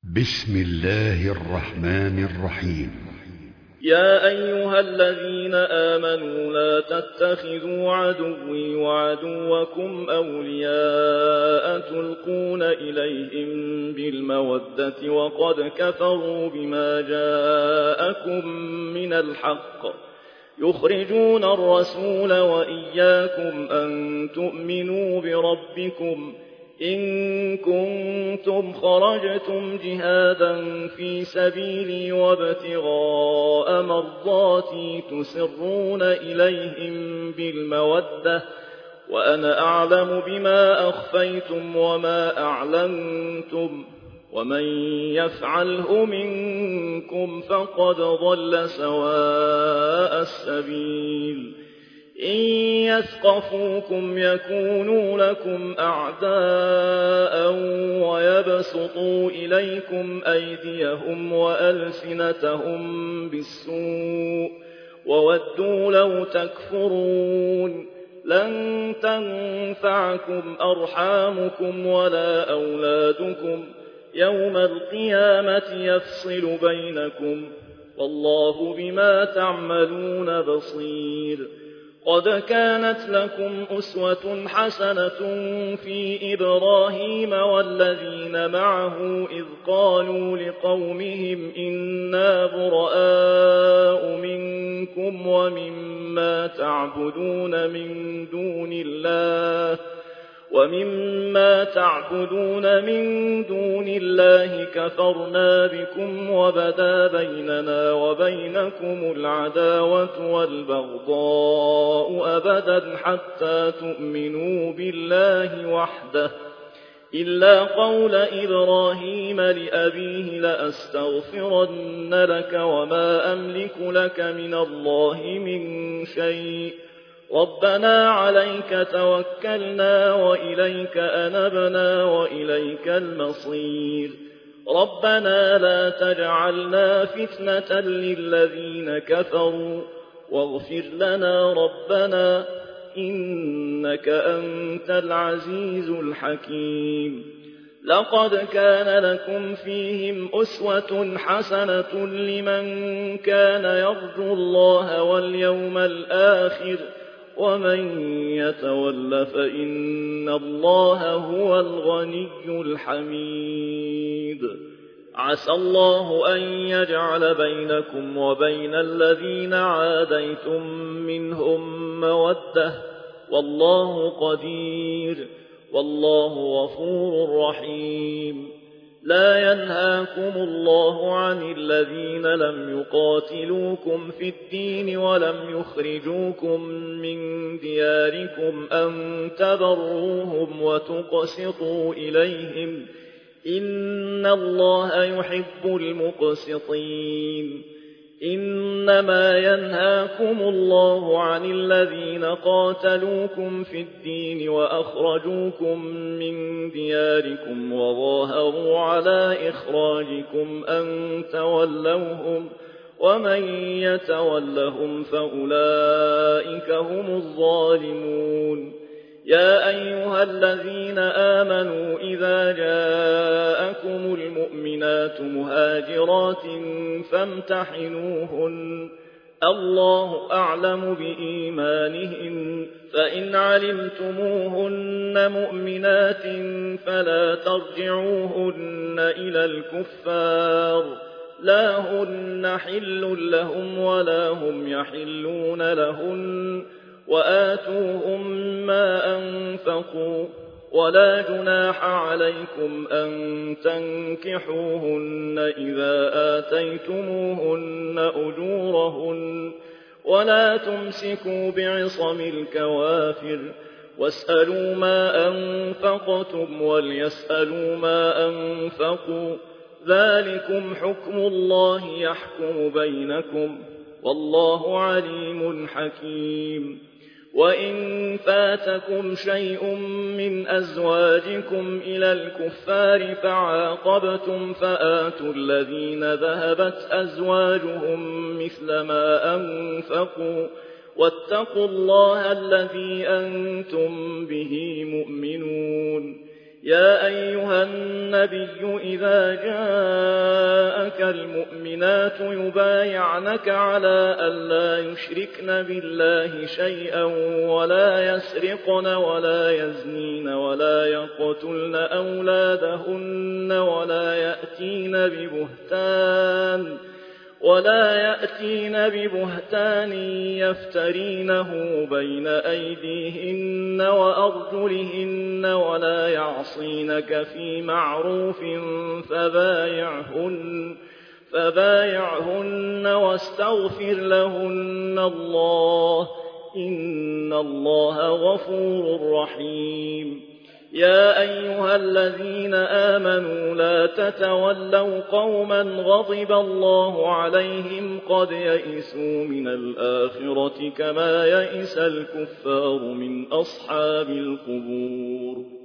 بسم الله الرحمن الرحيم. يا أيها الذين آمنوا لا تتخذوا عدوي وعدوكم أولياء تلقون إليهم بالمودة وقد كفروا بما جاءكم من الحق يخرجون الرسول وإياكم أن تؤمنوا بربكم إن كنتم خرجتم جهادا في سبيلي وابتغاء مرضاتي تسرون إليهم بالمودة وأنا أعلم بما أخفيتم وما أعلنتم ومن يفعله منكم فقد ضل سواء السبيل إن يثقفوكم يكونوا لكم أعداء ويبسطوا إليكم أيديهم وألسنتهم بالسوء وودوا لو تكفرون لن تنفعكم أرحامكم ولا أولادكم يوم القيامة يفصل بينكم والله بما تعملون بصير. قد كانت لكم أسوة حسنة في إبراهيم والذين معه إذ قالوا لقومهم إنا براء منكم ومما تعبدون من دون الله كفرنا بكم وبدا بيننا وبينكم العداوة والبغضاء أبدا حتى تؤمنوا بالله وحده إلا قول إبراهيم لأبيه لأستغفرن لك وما أملك لك من الله من شيء ربنا عليك توكلنا وإليك أنبنا وإليك المصير ربنا لا تجعلنا فتنة للذين كفروا واغفر لنا ربنا إنك أنت العزيز الحكيم. لقد كان لكم فيهم أسوة حسنة لمن كان يرجو الله واليوم الآخر ومن يتول فإن الله هو الغني الحميد. عسى الله أن يجعل بينكم وبين الذين عاديتم منهم مودة والله قدير والله غفور رحيم. لا ينهاكم الله عن الذين لم يقاتلوكم في الدين ولم يخرجوكم من دياركم أن تبروهم وتقسطوا إليهم إن الله يحب المقسطين. إنما ينهاكم الله عن الذين قاتلوكم في الدين وأخرجوكم من دياركم وظاهروا على إخراجكم أن تولوهم ومن يتولهم فأولئك هم الظالمون. يا أيها الذين آمنوا إذا جاءكم المؤمنات مهاجرات فامتحنوهن الله أعلم بإيمانهن فإن علمتموهن مؤمنات فلا ترجعوهن إلى الكفار لا هن حل لهم ولا هم يحلون لهن وآتوهم ما أنفقوا ولا جناح عليكم أن تنكحوهن إذا آتيتموهن أجورهن ولا تمسكوا بعصم الكوافر واسألوا ما أنفقتم وليسألوا ما أنفقوا ذلكم حكم الله يحكم بينكم والله عليم حكيم. وإن فاتكم شيء من أزواجكم إلى الكفار فعاقبتم فآتوا الذين ذهبت أزواجهم مثل ما أنفقوا واتقوا الله الذي أنتم به مؤمنون. يا أيها النبي إذا جاءك المؤمنات يبايعنك على ألا يشركن بالله شيئا ولا يسرقن ولا يزنين ولا يقتلن أولادهن ولا يأتين ببهتان يفترينه بين أيديهن وأرجلهن ولا يعصينك في معروف فبايعهن واستغفر لهن الله إن الله غفور رحيم. يا أيها الذين آمنوا لا تتولوا قوما غضب الله عليهم قد يئسوا من الآخرة كما يئس الكفار من أصحاب القبور.